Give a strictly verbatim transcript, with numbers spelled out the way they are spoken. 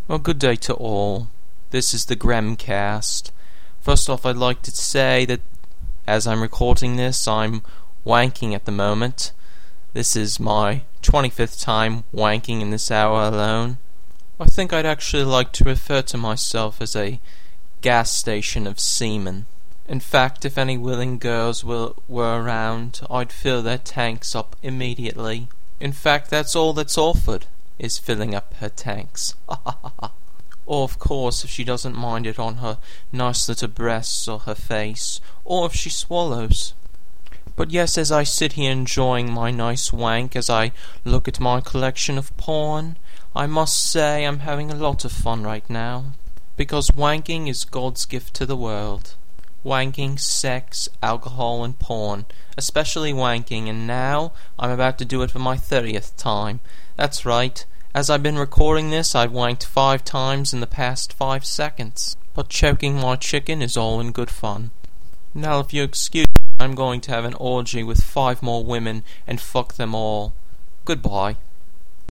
Well, good day to all. This is the Gremcast. First off, I'd like to say that as I'm recording this, I'm wanking at the moment. This is my twenty-fifth time wanking in this hour alone. I think I'd actually like to refer to myself as a gas station of semen. In fact, if any willing girls were, were around, I'd fill their tanks up immediately. In fact, that's all that's offered, is filling up her tanks. Or, of course, if she doesn't mind it on her nice little breasts or her face, or if she swallows. But yes, as I sit here enjoying my nice wank, as I look at my collection of porn, I must say I'm having a lot of fun right now. Because wanking is God's gift to the world. Wanking, sex, alcohol, and porn. Especially wanking, and now I'm about to do it for my thirtieth time. That's right. As I've been recording this, I've wanked five times in the past five seconds. But choking my chicken is all in good fun. Now, if you excuse me, I'm going to have an orgy with five more women and fuck them all. Goodbye.